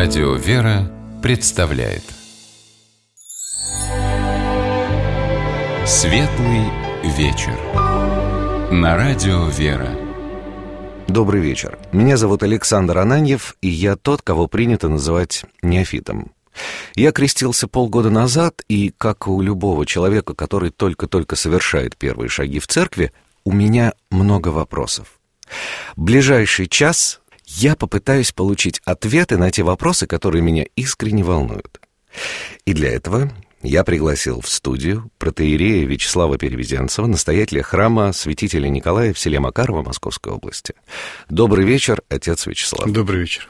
Радио «Вера» представляет Светлый вечер на Радио «Вера». Добрый вечер. Меня зовут Александр Ананьев, и я тот, кого принято называть неофитом. Я крестился полгода назад, и, как у любого человека, который только-только совершает первые шаги в церкви, у меня много вопросов. Ближайший час я попытаюсь получить ответы на те вопросы, которые меня искренне волнуют. И для этого я пригласил в студию протоиерея Вячеслава Перевезенцева, настоятеля храма святителя Николая в селе Макарово Московской области. Добрый вечер, отец Вячеслав. Добрый вечер.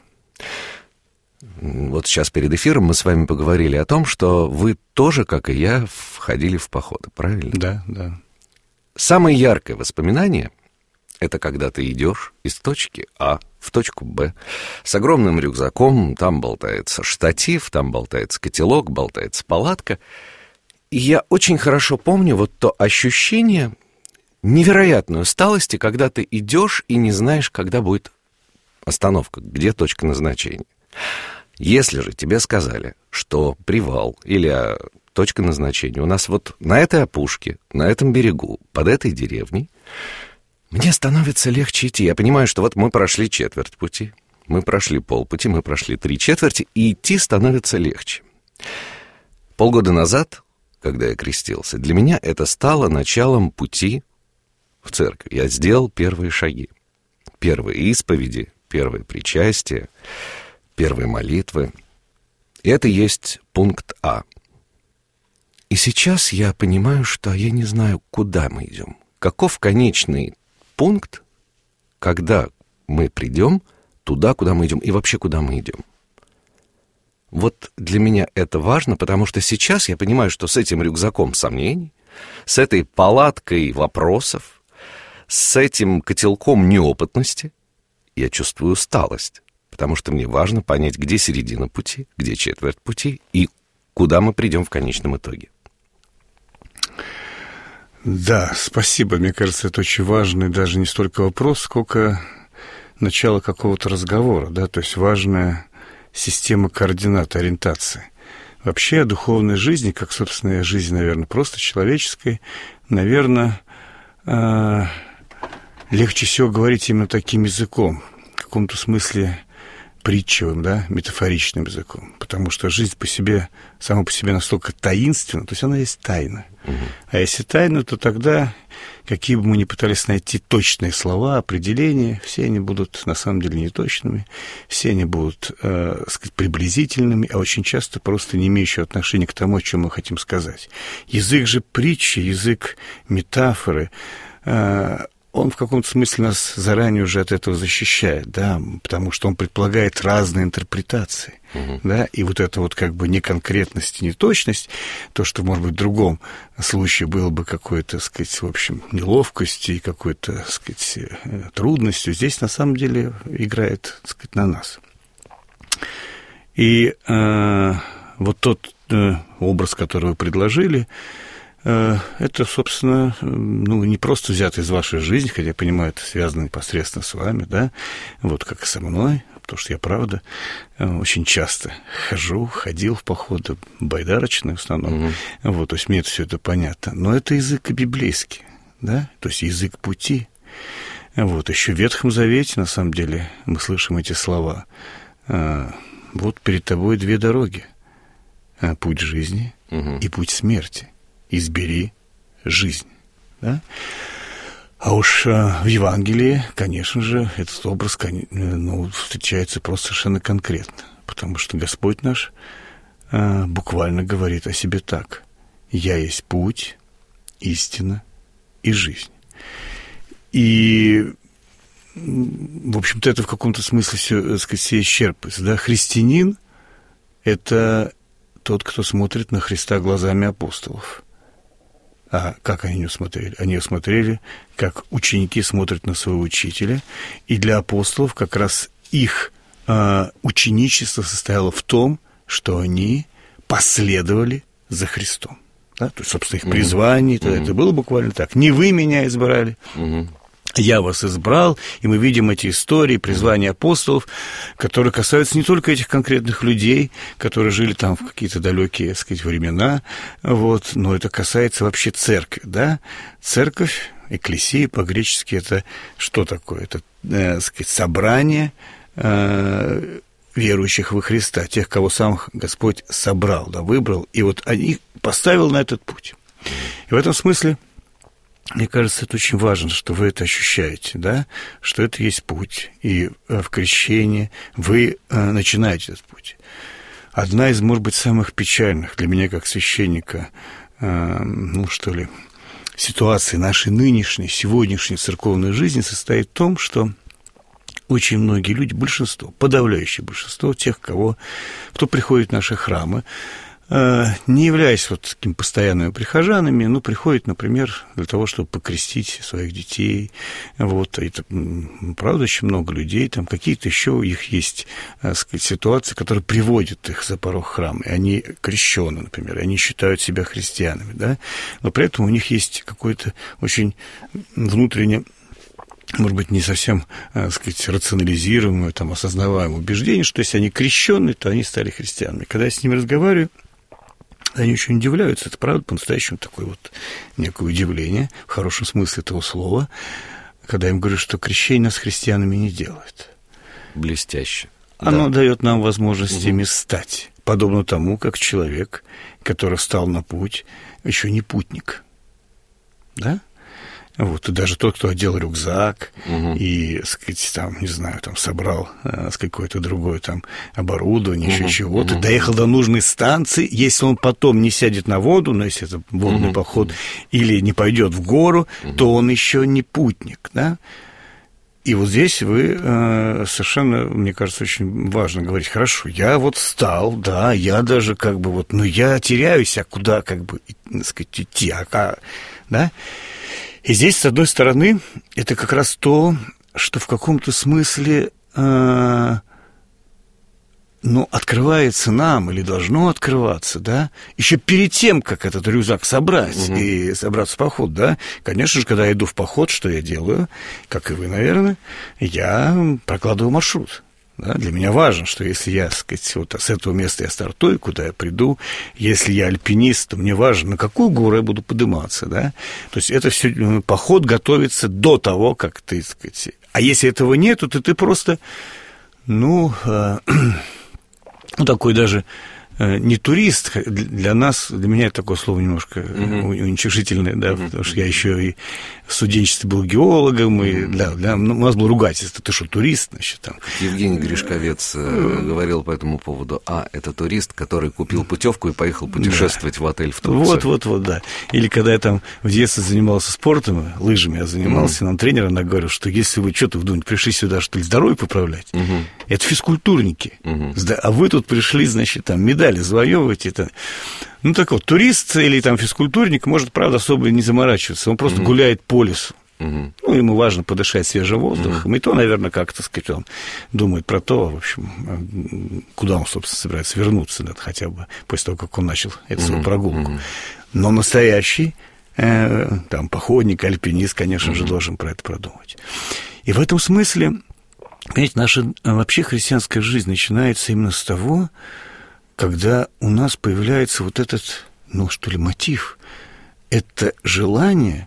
Вот сейчас перед эфиром мы с вами поговорили о том, что вы тоже, как и я, входили в походы, правильно? Да. Самое яркое воспоминание — это когда ты идешь из точки А в точку Б с огромным рюкзаком, там болтается штатив, там болтается котелок, болтается палатка. И я очень хорошо помню вот то ощущение невероятной усталости, когда ты идешь и не знаешь, когда будет остановка, где точка назначения. Если же тебе сказали, что привал или точка назначения у нас вот на этой опушке, на этом берегу, под этой деревней, мне становится легче идти. Я понимаю, что вот мы прошли четверть пути, мы прошли полпути, мы прошли 3/4, и идти становится легче. Полгода назад, когда я крестился, для меня это стало началом пути в церковь. Я сделал первые шаги. Первые исповеди, первые причастия, первые молитвы. И это есть пункт А. И сейчас я понимаю, что я не знаю, куда мы идем. Каков конечный пункт, когда мы придем туда, куда мы идем, и вообще куда мы идем. Вот для меня это важно, потому что сейчас я понимаю, что с этим рюкзаком сомнений, с этой палаткой вопросов, с этим котелком неопытности я чувствую усталость, потому что мне важно понять, где середина пути, где четверть пути и куда мы придем в конечном итоге. Да, спасибо. Мне кажется, это очень важный даже не столько вопрос, сколько начало какого-то разговора, да, то есть важная система координат, ориентации. Вообще о духовной жизни, как, собственно, и жизни, наверное, просто человеческой, наверное, легче всего говорить именно таким языком, в каком-то смысле притчевым, да, метафоричным языком, потому что жизнь сама по себе настолько таинственна, то есть она есть тайна. А если тайна, то тогда, какие бы мы ни пытались найти точные слова, определения, все они будут на самом деле неточными, все они будут, сказать, приблизительными, а очень часто просто не имеющие отношения к тому, о чем мы хотим сказать. Язык же притчи, язык метафоры, он в каком-то смысле нас заранее уже от этого защищает, да, потому что он предполагает разные интерпретации, да, и вот эта вот как бы неконкретность и неточность, то, что, может быть, в другом случае было бы какой-то, так сказать, в общем, неловкостью и какой-то, так сказать, трудностью, здесь на самом деле играет, так сказать, на нас. И вот тот образ, который вы предложили, это, собственно, не просто взято из вашей жизни, хотя я понимаю, это связано непосредственно с вами, да, вот как и со мной, потому что я, правда, очень часто ходил в походы, байдарочные в основном, вот, то есть мне это все это понятно, но это язык библейский, да, то есть язык пути, вот, еще в Ветхом Завете, на самом деле, мы слышим эти слова, вот перед тобой две дороги, путь жизни и путь смерти. Избери жизнь, да? А уж в Евангелии, конечно же, этот образ встречается просто совершенно конкретно, потому что Господь наш буквально говорит о себе так: «Я есть путь, истина и жизнь». И, в общем-то, это в каком-то смысле все, так сказать, все исчерпывается, да? Христианин — это тот, кто смотрит на Христа глазами апостолов. А как они ее смотрели? Они ее смотрели, как ученики смотрят на своего учителя. И для апостолов как раз их ученичество состояло в том, что они последовали за Христом. Да? То есть, собственно, их призвание, это было буквально так. Не вы меня избрали, «Я вас избрал», и мы видим эти истории, призвания апостолов, которые касаются не только этих конкретных людей, которые жили там в какие-то далекие, так сказать, времена, вот, но это касается вообще церкви, да? Церковь, экклесия по-гречески, это что такое? Это, так сказать, собрание верующих во Христа, тех, кого сам Господь собрал, да, выбрал, и вот они поставил на этот путь. И в этом смысле, мне кажется, это очень важно, что вы это ощущаете, да, что это есть путь, и в крещении вы начинаете этот путь. Одна из, может быть, самых печальных для меня, как священника, ситуаций нашей нынешней, сегодняшней церковной жизни состоит в том, что очень многие люди, большинство, подавляющее большинство тех, кто приходит в наши храмы, не являясь вот такими постоянными прихожанами, но приходят, например, для того, чтобы покрестить своих детей. Вот, это, правда, очень много людей, там какие-то еще у них есть, так сказать, ситуации, которые приводят их за порог храма, и они крещены, например, и они считают себя христианами, да, но при этом у них есть какое-то очень внутреннее, может быть, не совсем, так сказать, рационализируемое, там, осознаваемое убеждение, что если они крещены, то они стали христианами. Когда я с ними разговариваю, они очень удивляются, это правда по-настоящему такое вот некое удивление, в хорошем смысле этого слова, когда я им говорю, что крещение нас христианами не делает. Блестяще. Оно дает нам возможность ими стать, подобно тому, как человек, который встал на путь, еще не путник, да? Вот, и даже тот, кто одел рюкзак и, так сказать, там, не знаю, там, собрал какое-то другое там оборудование, еще чего-то, доехал до нужной станции, если он потом не сядет на воду, но если это водный поход, или не пойдет в гору, то он еще не путник, да? И вот здесь вы совершенно, мне кажется, очень важно говорить, хорошо, я вот встал, да, я даже как бы вот, ну, я теряюсь, а куда как бы, так сказать, идти, да? И здесь, с одной стороны, это как раз то, что в каком-то смысле, открывается нам или должно открываться, да, еще перед тем, как этот рюкзак собрать и собраться в поход, да. Конечно же, когда я иду в поход, что я делаю, как и вы, наверное, я прокладываю маршрут. Да, для меня важно, что если я, так сказать, вот с этого места я стартую, куда я приду, если я альпинист, то мне важно, на какую гору я буду подниматься, да. То есть это все, поход готовится до того, как ты, так сказать. А если этого нету, то ты просто, такой даже не турист, для меня это такое слово немножко уничижительное, да, потому что я еще и в студенчестве был геологом, и у нас было ругательство, ты что, турист, значит, там. Евгений Гришковец говорил по этому поводу, это турист, который купил путевку и поехал путешествовать в отель в Турцию. Вот, да. Или когда я там в детстве занимался спортом, лыжами я занимался, нам тренер иногда говорил, что если вы что-то вдумаете, пришли сюда, что ли, здоровье поправлять, это физкультурники, а вы тут пришли, значит, там, медали завоевывать, это... так вот, турист или там физкультурник может, правда, особо не заморачиваться, он просто гуляет по лесу. Ему важно подышать свежим воздухом, и то, наверное, как-то, сказать, он думает про то, в общем, куда он, собственно, собирается вернуться, да, хотя бы после того, как он начал эту свою прогулку. Но настоящий там походник, альпинист, конечно же, должен про это продумать. И в этом смысле, понимаете, наша вообще христианская жизнь начинается именно с того, когда у нас появляется вот этот, мотив, это желание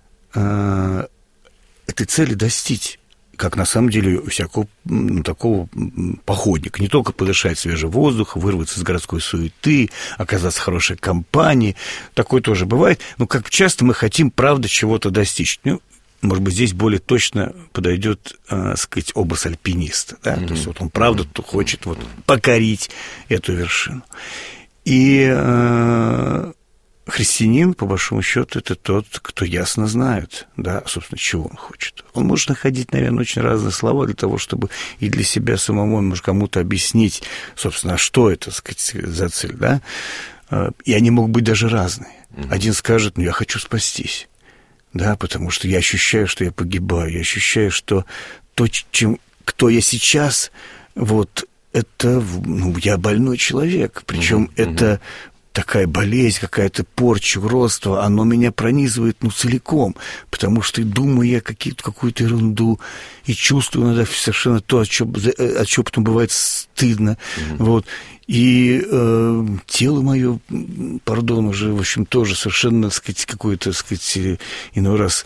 этой цели достичь, как на самом деле у всякого такого походника. Не только подышать свежий воздух, вырваться из городской суеты, оказаться в хорошей компании. Такое тоже бывает. Но как часто мы хотим, правда, чего-то достичь. Может быть, здесь более точно подойдет, сказать, образ альпиниста. Да? То есть вот он, правда, хочет покорить эту вершину. И христианин, по большому счету, это тот, кто ясно знает, да, собственно, чего он хочет. Он может находить, наверное, очень разные слова для того, чтобы и для себя самому, может, кому-то объяснить, собственно, что это, так сказать, за цель, да. И они могут быть даже разные. Один скажет, я хочу спастись. Да, потому что я ощущаю, что я погибаю, я ощущаю, что то, кто я сейчас, это, я больной человек, причем это такая болезнь, какая-то порча, уродство, оно меня пронизывает, целиком, потому что думаю я какую-то ерунду и чувствую иногда совершенно то, от чего потом бывает стыдно, вот. И тело мое, пардон, уже, в общем, тоже совершенно, так сказать, какое-то, так сказать, иной раз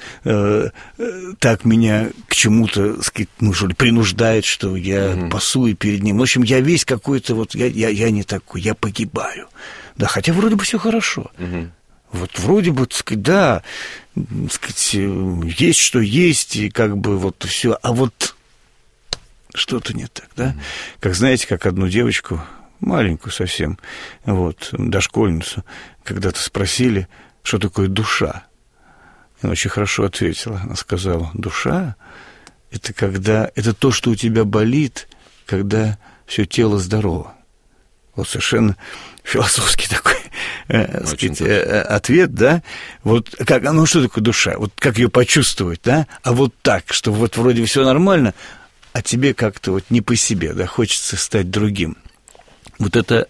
так меня к чему-то, так сказать, что ли, принуждает, что я пасую перед ним. В общем, я весь какой-то, вот, я не такой, я погибаю. Да, хотя вроде бы все хорошо. Вот вроде бы, так сказать, да, так сказать, есть что есть, и как бы вот все, а вот что-то не так, да? Как, знаете, как одну девочку, маленькую совсем, вот, дошкольницу, когда-то спросили, что такое душа. И она очень хорошо ответила. Она сказала: душа — это то, что у тебя болит, когда все тело здорово. Вот совершенно философский такой сказать, ответ, да? Вот как, что такое душа? Вот как ее почувствовать, да? А вот так, что вот вроде все нормально, а тебе как-то вот не по себе, да, хочется стать другим. Вот это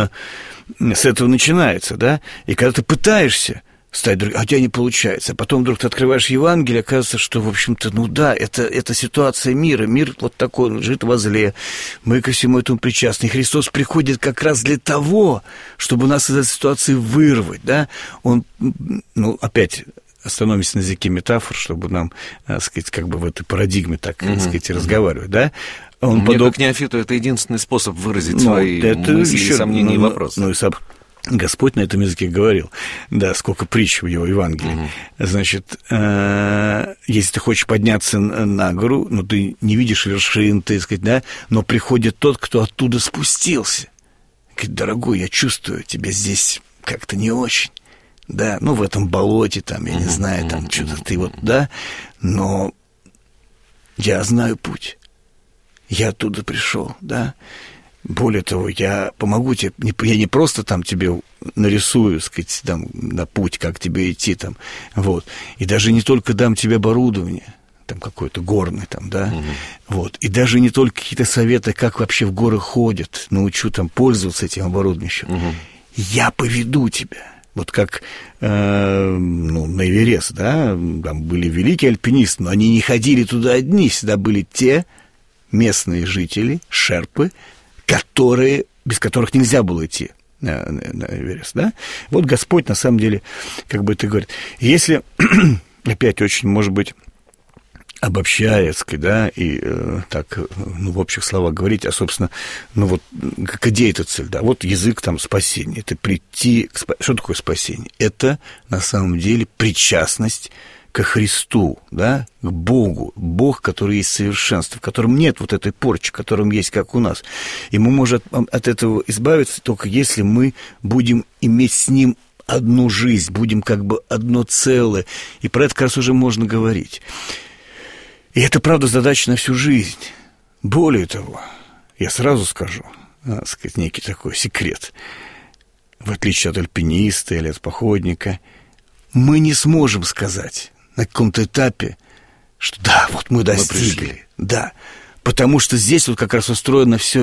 с этого начинается, да? И когда ты пытаешься стать другим, а у тебя не получается, а потом вдруг ты открываешь Евангелие, оказывается, что, в общем-то, это ситуация мира. Мир вот такой, он лежит во зле. Мы ко всему этому причастны. И Христос приходит как раз для того, чтобы нас из этой ситуации вырвать, да? Он, опять остановимся на языке метафор, чтобы нам, так сказать, как бы в этой парадигме так, так сказать, разговаривать, да? Мне как неофиту это единственный способ выразить свои мысли, сомнения и вопросы. И сам Господь на этом языке говорил, да, сколько притч в его Евангелии. Значит, если ты хочешь подняться на гору, но ты не видишь вершин, так сказать, да, но приходит тот, кто оттуда спустился. Говорит: дорогой, я чувствую, тебе здесь как-то не очень, да, в этом болоте, там, я не знаю, там, что-то ты вот, да, но я знаю путь. Я оттуда пришел, да. Более того, я помогу тебе, я не просто там тебе нарисую, сказать, там, на путь, как тебе идти, там, вот. И даже не только дам тебе оборудование, там, какое-то горное, там, да, вот. И даже не только какие-то советы, как вообще в горы ходят, научу там пользоваться этим оборудованием. Я поведу тебя. Вот как на Эверест, да, там были великие альпинисты, но они не ходили туда одни, всегда были те местные жители, шерпы, без которых нельзя было идти на Эверест, да? Вот Господь, на самом деле, как бы это говорит. Если, опять очень, может быть, обобщая, да, и так, в общих словах говорить, а, собственно, где эта цель, да? Вот язык там спасения, это прийти Что такое спасение? Это, на самом деле, причастность ко Христу, да, к Богу, Бог, который есть совершенство, в котором нет вот этой порчи, в котором есть, как у нас. И мы можем от этого избавиться только если мы будем иметь с Ним одну жизнь, будем как бы одно целое. И про это как раз уже можно говорить. И это, правда, задача на всю жизнь. Более того, я сразу скажу, так сказать, некий такой секрет. В отличие от альпиниста или от походника, мы не сможем сказать на каком-то этапе, что да, вот мы достигли, да, потому что здесь вот как раз устроено все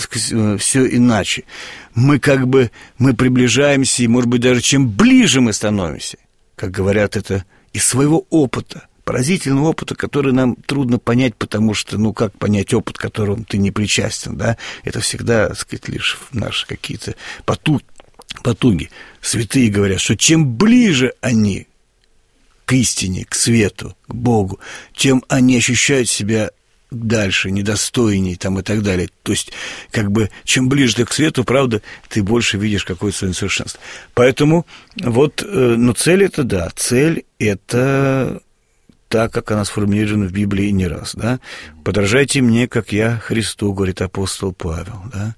иначе. Мы приближаемся, и, может быть, даже чем ближе мы становимся, как говорят, это из своего опыта, поразительного опыта, который нам трудно понять, потому что, как понять опыт, к которому ты не причастен, да, это всегда, так сказать, лишь наши какие-то потуги. Святые говорят, что чем ближе они к истине, к свету, к Богу, тем они ощущают себя дальше, недостойней там, и так далее. То есть, как бы, чем ближе ты к свету, правда, ты больше видишь какое-то свое несовершенство. Поэтому, цель это, да, цель это так, как она сформулирована в Библии не раз, да. «Подражайте мне, как я Христу», говорит апостол Павел, да.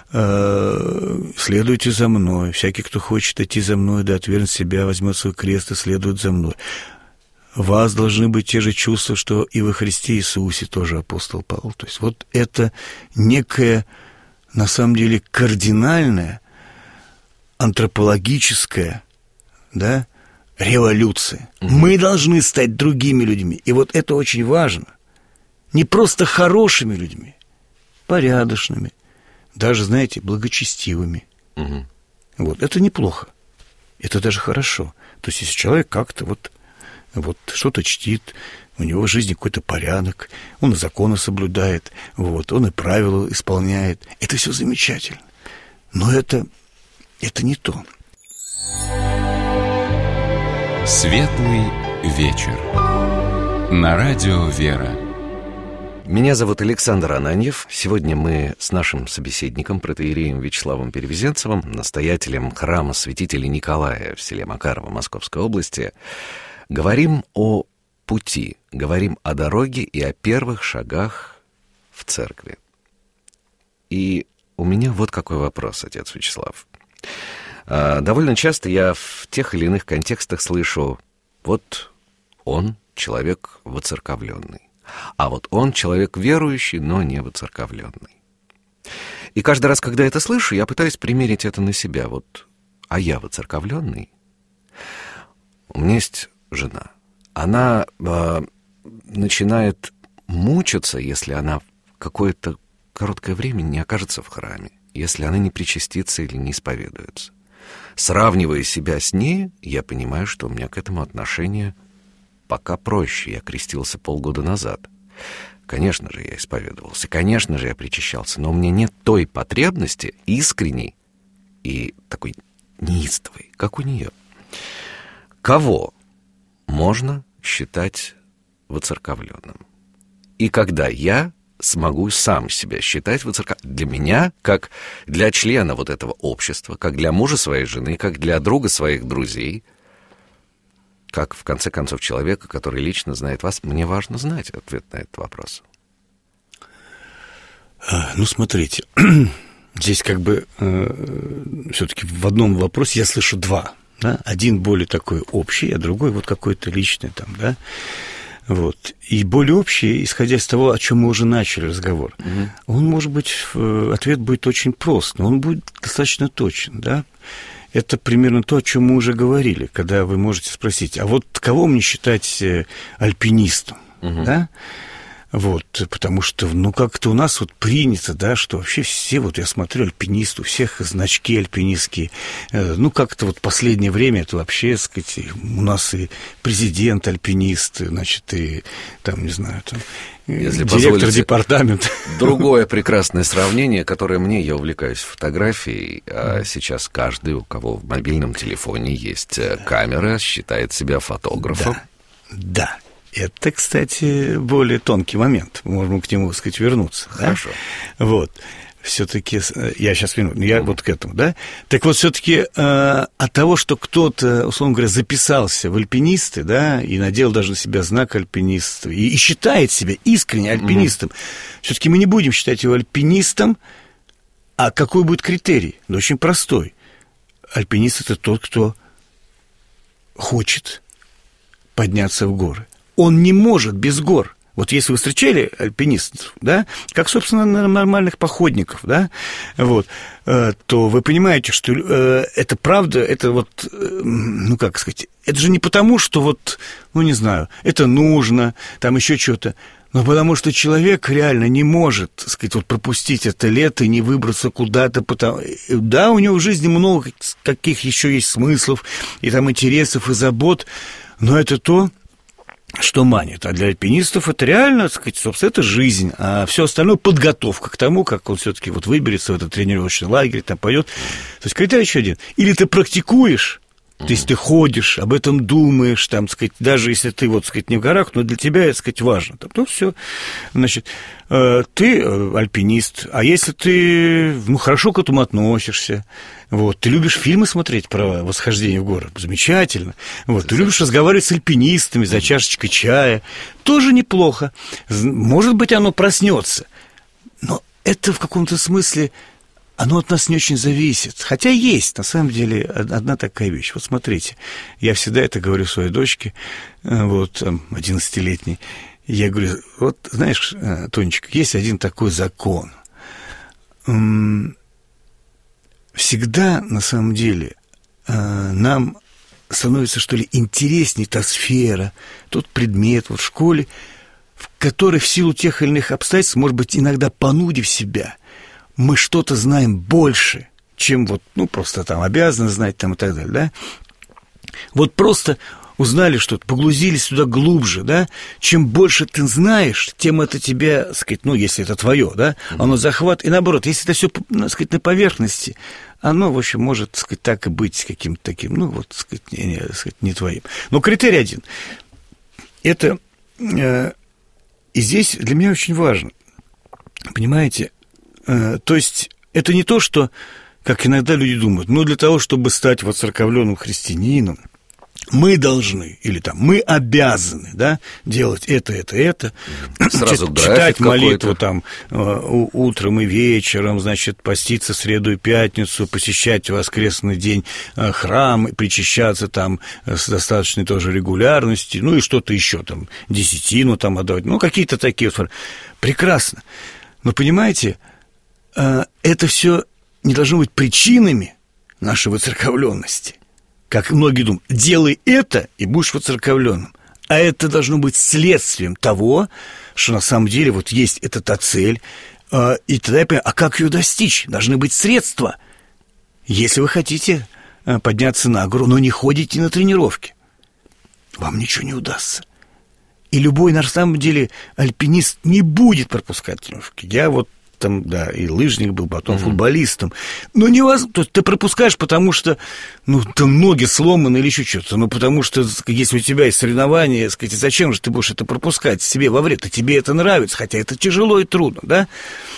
«Следуйте за мной. Всякий, кто хочет идти за мной, да отвергнет себя, возьмет свой крест и следует за мной. У вас должны быть те же чувства, что и во Христе Иисусе», тоже апостол Павел. То есть вот это некое, на самом деле, кардинальное, антропологическое, да, революция. Мы должны стать другими людьми. И вот это очень важно. Не просто хорошими людьми, порядочными, даже, знаете, благочестивыми. Вот, это неплохо. Это даже хорошо. То есть, если человек как-то вот что-то чтит, у него в жизни какой-то порядок, он и законы соблюдает, вот, он и правила исполняет. Это все замечательно. Но это не то. Светлый вечер. На радио «Вера». Меня зовут Александр Ананьев. Сегодня мы с нашим собеседником, протоиереем Вячеславом Перевезенцевым, настоятелем храма святителя Николая в селе Макарово Московской области, говорим о пути, говорим о дороге и о первых шагах в церкви. И у меня вот какой вопрос, отец Вячеслав. Довольно часто я в тех или иных контекстах слышу: вот он человек воцерковленный, а вот он человек верующий, но не воцерковленный. И каждый раз, когда это слышу, я пытаюсь примерить это на себя. Вот, а я воцерковленный? У меня есть жена. Она начинает мучиться, если она какое-то короткое время не окажется в храме, если она не причастится или не исповедуется. Сравнивая себя с ней, я понимаю, что у меня к этому отношение пока проще. Я крестился полгода назад. Конечно же, я исповедовался, конечно же, я причащался, но у меня нет той потребности искренней и такой неистовой, как у нее. Кого можно считать воцерковленным? И когда я смогу сам себя считать воцерковленным? Для меня, как для члена вот этого общества, как для мужа своей жены, как для друга своих друзей, как, в конце концов, человека, который лично знает вас, мне важно знать ответ на этот вопрос. Ну, смотрите, здесь как бы все-таки в одном вопросе я слышу два. Да? Один более такой общий, а другой вот какой-то личный там, да. Вот. И более общий, исходя из того, о чем мы уже начали разговор, он, может быть, ответ будет очень прост, но он будет достаточно точен, да. Это примерно то, о чем мы уже говорили, когда вы можете спросить: а вот кого мне считать альпинистом, да? Вот, потому что, ну, как-то у нас вот принято, да, что вообще все, вот я смотрю, альпинисты, у всех значки альпинистские. Ну, как-то вот в последнее время это вообще, так сказать, у нас и президент альпинист, значит, и там, не знаю, там, если директор департамента. Другое прекрасное сравнение, которое мне, я увлекаюсь фотографией, а сейчас каждый, у кого в мобильном телефоне есть камера, считает себя фотографом. Да. Это, кстати, более тонкий момент. Мы можем к нему, так сказать, вернуться. Хорошо. Да? Вот. Все-таки, я сейчас вернусь, я вот к этому, да? Так вот, все-таки от того, что кто-то, условно говоря, записался в альпинисты, да, и надел даже на себя знак альпиниста, и считает себя искренне альпинистом, все-таки мы не будем считать его альпинистом, а какой будет критерий? Да очень простой. Альпинист — это тот, кто хочет подняться в горы. Он не может без гор. Вот если вы встречали альпинистов, да, как, собственно, нормальных походников, да, вот, то вы понимаете, что это правда, это вот, ну, как сказать, это же не потому, что вот, ну, не знаю, это нужно, там еще что-то, но потому что человек реально не может, так сказать, вот пропустить это лето и не выбраться куда-то, потому... Да, у него в жизни много каких еще есть смыслов, и там интересов, и забот, но это то, что манит. А для альпинистов это реально, так сказать, собственно, это жизнь, а все остальное — подготовка к тому, как он все-таки вот выберется в этот тренировочный лагерь, там пойдет. То есть критерий еще один. Или ты практикуешь, то есть ты ходишь, об этом думаешь, там, так сказать, даже если ты, вот, так сказать, не в горах, но для тебя, так сказать, важно. Там, ну, все, значит, ты альпинист, а если ты, ну, хорошо к этому относишься, вот, ты любишь фильмы смотреть про восхождение в горы, замечательно, вот, ты любишь разговаривать с альпинистами за чашечкой чая, тоже неплохо, может быть, оно проснется, но это в каком-то смысле... Оно от нас не очень зависит. Хотя есть, на самом деле, одна такая вещь. Вот смотрите, я всегда это говорю своей дочке, вот, 11-летней. Я говорю: вот, знаешь, Тонечка, есть один такой закон. Всегда, на самом деле, нам становится, что ли, интереснее та сфера, тот предмет вот в школе, в который в силу тех или иных обстоятельств, может быть, иногда понудив себя, мы что-то знаем больше, чем вот, просто там обязаны знать там и так далее, да? Вот просто узнали что-то, погрузились туда глубже, да? Чем больше ты знаешь, тем это тебе, так сказать, если это твое, да, оно захват. И наоборот, если это все, так сказать, на поверхности, оно, в общем, может, так сказать, так и быть каким-то таким, так сказать, не твоим. Но критерий один. Это, и здесь для меня очень важно, понимаете, то есть это не то, что, как иногда люди думают, для того, чтобы стать воцерковленным христианином, мы должны, или там, мы обязаны, да, делать это. Сразу читать молитву там утром и вечером, значит, поститься в среду и пятницу, посещать в воскресный день храм, причащаться там с достаточной тоже регулярностью, и что-то еще там, десятину там отдавать, какие-то такие вот. Прекрасно. Но, понимаете, это все не должно быть причинами нашей воцерковленности. Как многие думают, делай это, и будешь воцерковленным. А это должно быть следствием того, что на самом деле вот есть эта та цель. И тогда я понимаю, а как ее достичь? Должны быть средства. Если вы хотите подняться на гору, но не ходите на тренировки, вам ничего не удастся. И любой, на самом деле, альпинист не будет пропускать тренировки. Я вот там, да, и лыжник был, потом футболистом. Но невозможно. То есть ты пропускаешь, потому что, там ноги сломаны или еще что-то. Потому что, если у тебя есть соревнования, сказать, зачем же ты будешь это пропускать себе во вред? А тебе это нравится, хотя это тяжело и трудно, да?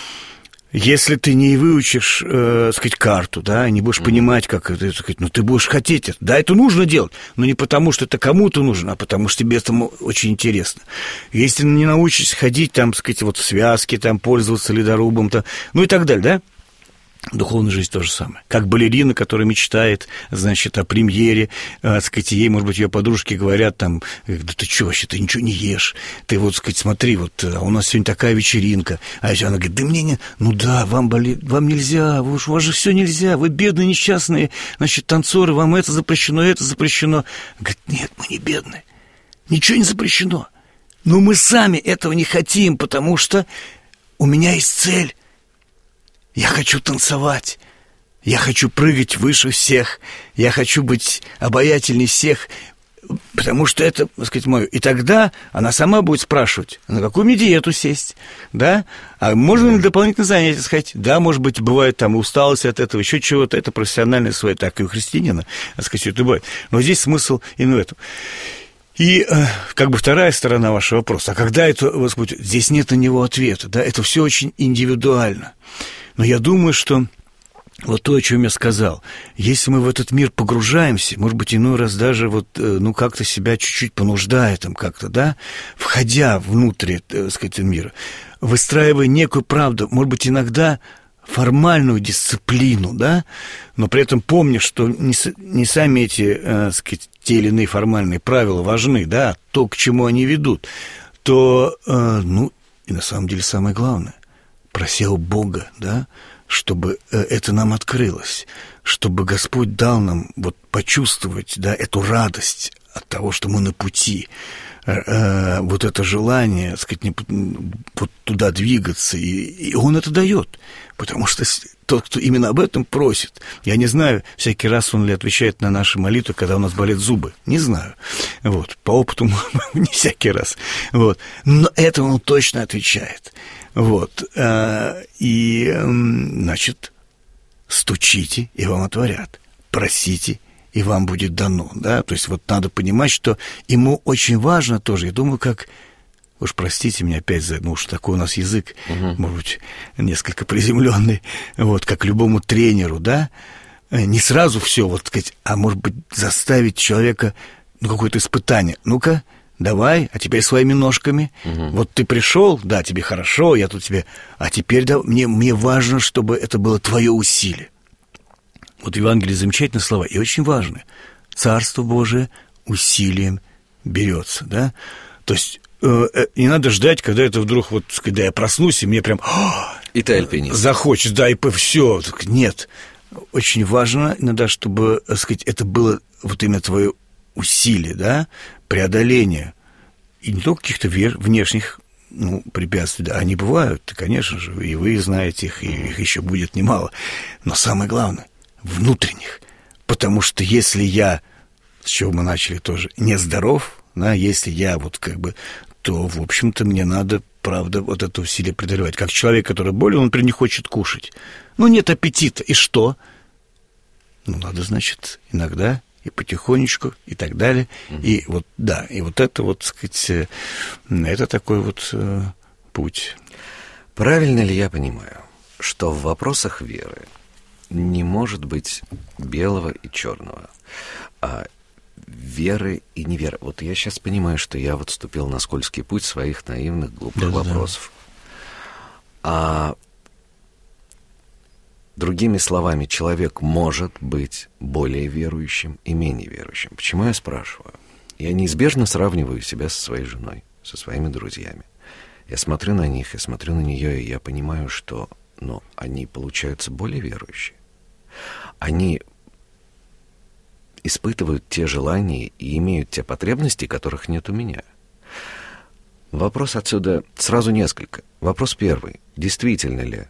Если ты не выучишь, сказать, карту, да, не будешь понимать, как это, сказать, ты будешь хотеть это. Да, это нужно делать, но не потому, что это кому-то нужно, а потому, что тебе это очень интересно. Если не научишься ходить, там, сказать, вот в связке, там, пользоваться ледорубом, там, и так далее, да? Духовная жизнь то же самое. Как балерина, которая мечтает, значит, о премьере, сказать, ей, может быть, ее подружки говорят там, да ты что вообще, ты ничего не ешь, ты вот, сказать, смотри, вот, у нас сегодня такая вечеринка, а она говорит, да мне не, вам нельзя, у вас же все нельзя, вы бедные, несчастные, значит, танцоры, вам это запрещено. Говорит, нет, мы не бедные, ничего не запрещено, но мы сами этого не хотим, потому что у меня есть цель. Я хочу танцевать, я хочу прыгать выше всех, я хочу быть обаятельней всех, потому что это, так сказать, мое. И тогда она сама будет спрашивать, на какую мне диету сесть, да? А можно ли дополнительное занятие сходить? Да, может быть, бывает там усталость от этого, еще чего-то, это профессиональное свое, так и у христианина, так сказать, это бывает. Но здесь смысл и в этом. И как бы вторая сторона вашего вопроса, а когда это, Господь, здесь нет на него ответа, да, это все очень индивидуально. Но я думаю, что вот то, о чем я сказал, если мы в этот мир погружаемся, может быть, иной раз даже вот, как-то себя чуть-чуть понуждая там как-то, да, входя внутрь, так сказать, мира, выстраивая некую правду, может быть, иногда формальную дисциплину, да, но при этом помня, что не сами эти, так сказать, те или иные формальные правила важны, да, то, к чему они ведут, то, и на самом деле самое главное, просил Бога, да, чтобы это нам открылось, чтобы Господь дал нам вот почувствовать, да, эту радость от того, что мы на пути, вот это желание, так сказать, вот туда двигаться, и Он это дает, потому что тот, кто именно об этом просит, я не знаю, всякий раз он ли отвечает на наши молитвы, когда у нас болят зубы, не знаю, вот, по опыту не всякий раз, вот, но это Он точно отвечает. Вот, и, значит, стучите, и вам отворят, просите, и вам будет дано, да, то есть вот надо понимать, что ему очень важно тоже, я думаю, как, уж простите меня опять за, уж такой у нас язык, может быть, несколько приземленный, вот, как любому тренеру, да, не сразу все, вот, сказать, а может быть, заставить человека, какое-то испытание, ну-ка, давай, а теперь своими ножками. Вот ты пришел, да, тебе хорошо, я тут тебе... А теперь да, мне важно, чтобы это было твое усилие. Вот в Евангелии замечательные слова, и очень важные. Царство Божие усилием берется, да? То есть не надо ждать, когда это вдруг, вот, когда я проснусь, и мне прям... И ты альпинист. Захочешь, да, и все. Нет. Очень важно иногда, чтобы, так сказать, это было вот именно твое усилие, да, преодоление, и не только каких-то внешних препятствий, да, они бывают, конечно же, и вы знаете их, и их еще будет немало. Но самое главное, внутренних. Потому что если я, с чего мы начали тоже, нездоров, да, если я то, в общем-то, мне надо, правда, вот это усилие преодолевать. Как человек, который болен, он, например, не хочет кушать. Нет аппетита. И что? Надо, значит, иногда и потихонечку, и так далее. И вот, да, и вот это вот, так сказать, это такой вот путь. Правильно ли я понимаю, что в вопросах веры не может быть белого и черного, а веры и неверы? Вот я сейчас понимаю, что я вот ступил на скользкий путь своих наивных, глупых вопросов. А другими словами, человек может быть более верующим и менее верующим. Почему я спрашиваю? Я неизбежно сравниваю себя со своей женой, со своими друзьями. Я смотрю на них, я смотрю на нее, и я понимаю, что, они получаются более верующие. Они испытывают те желания и имеют те потребности, которых нет у меня. Вопрос отсюда сразу несколько. Вопрос первый. Действительно ли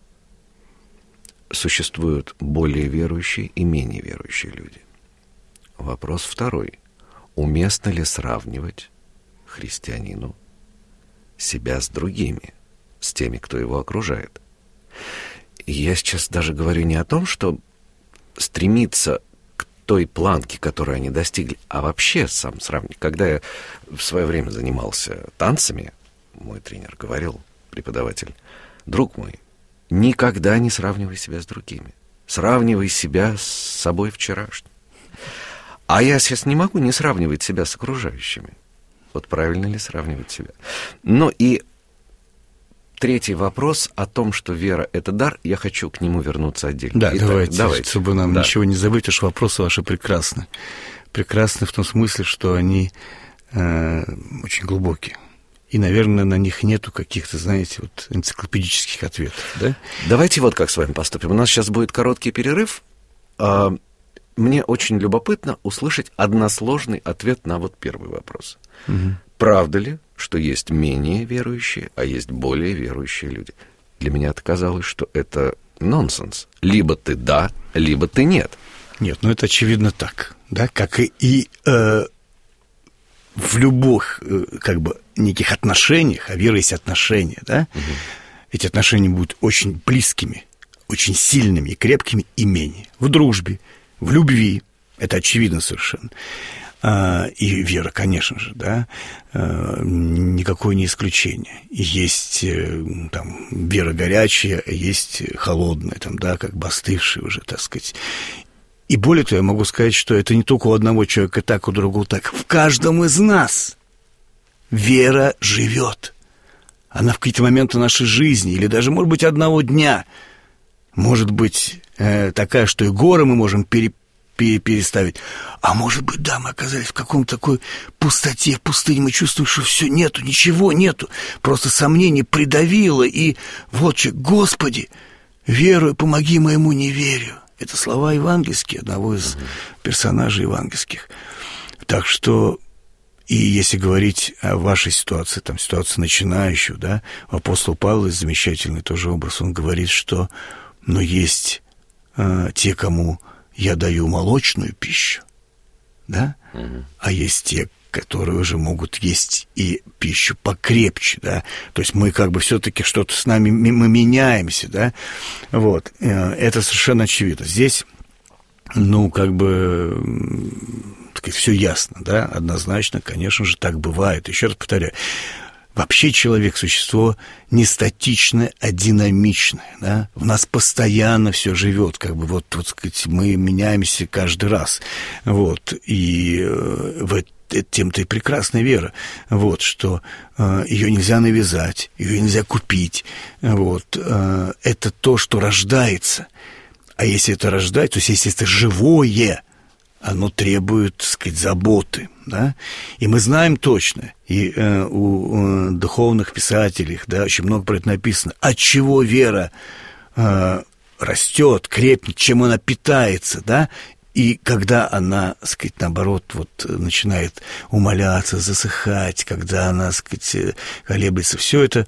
существуют более верующие и менее верующие люди? Вопрос второй. Уместно ли сравнивать христианину себя с другими, с теми, кто его окружает? И я сейчас даже говорю не о том, что стремиться к той планке, которую они достигли, а вообще сам сравнить. Когда я в свое время занимался танцами, мой тренер говорил, преподаватель: друг мой, никогда не сравнивай себя с другими. Сравнивай себя с собой вчерашним. А я сейчас не могу не сравнивать себя с окружающими. Вот правильно ли сравнивать себя? И третий вопрос о том, что вера — это дар, я хочу к нему вернуться отдельно. Да, давайте, чтобы нам ничего не забыть, уж вопросы ваши прекрасны. Прекрасны в том смысле, что они очень глубокие. И, наверное, на них нету каких-то, знаете, энциклопедических ответов, да? Давайте вот как с вами поступим. У нас сейчас будет короткий перерыв. Мне очень любопытно услышать односложный ответ на первый вопрос. Угу. Правда ли, что есть менее верующие, а есть более верующие люди? Для меня это казалось, что это нонсенс. Либо ты да, либо ты нет. Нет, это очевидно так, да, как и в любых, неких отношениях, а вера есть отношения, да, эти отношения будут очень близкими, очень сильными и крепкими, и менее. В дружбе, в любви, это очевидно совершенно. И вера, конечно же, да, никакое не исключение. И есть вера горячая, есть холодная, остывшая уже, так сказать. И более того, я могу сказать, что это не только у одного человека так, у другого так. В каждом из нас вера живет. Она в какие-то моменты нашей жизни, или даже, может быть, одного дня, может быть такая, что и горы мы можем переставить. А может быть, да, мы оказались в каком-то такой пустоте, в пустыне, мы чувствуем, что все нету, ничего нету. Просто сомнение придавило, и Господи, верую, помоги моему неверию. Это слова евангельские, одного из персонажей евангельских. Так что, и если говорить о вашей ситуации, ситуация начинающего, да, апостол Павел, замечательный тоже образ, он говорит, что, есть те, кому я даю молочную пищу, да, а есть те, которые уже могут есть и пищу покрепче, да, то есть мы все-таки что-то с нами, мы меняемся, да, это совершенно очевидно. Здесь, все ясно, да, однозначно, конечно же, так бывает. Еще раз повторяю, вообще человек — существо не статичное, а динамичное, да, в нас постоянно все живет, мы меняемся каждый раз, и тем-то и прекрасная вера, что ее нельзя навязать, ее нельзя купить, это то, что рождается, а если это рождается, то есть если это живое, оно требует, так сказать, заботы, да, и мы знаем точно, и у духовных писателей, да, очень много про это написано, от чего вера растет, крепнет, чем она питается, да, И когда она, так сказать, наоборот, вот начинает умаляться, засыхать, когда она, так сказать, колеблется, все это...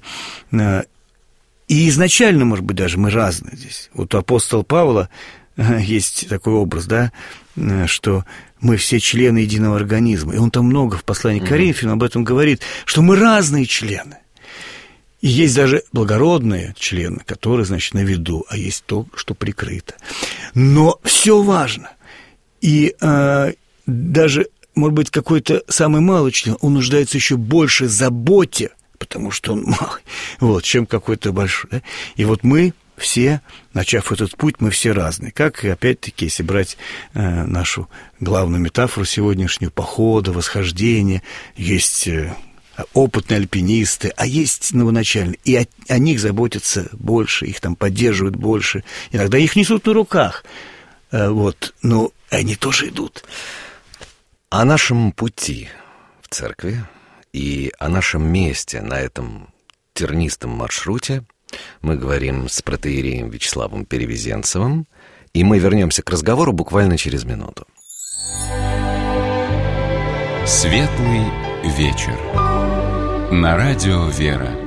И изначально, может быть, даже мы разные здесь. Вот у апостола Павла есть такой образ, да, что мы все члены единого организма. И он там много в послании к Коринфянам об этом говорит, что мы разные члены. И есть даже благородные члены, которые, значит, на виду, а есть то, что прикрыто. Но все важно. И даже, может быть, какой-то самый малый член, он нуждается еще больше в заботе, потому что он малый, вот, чем какой-то большой. Да? И вот мы все, начав этот путь, мы все разные. Как, опять-таки, если брать нашу главную метафору сегодняшнюю, похода, восхождения, есть опытные альпинисты, а есть новоначальные, и о них заботятся больше, их там поддерживают больше. Иногда их несут на руках, вот, но они тоже идут. О нашем пути в церкви и о нашем месте на этом тернистом маршруте мы говорим с протоиереем Вячеславом Перевезенцевым, и мы вернемся к разговору буквально через минуту. Светлый вечер. На радио «Вера».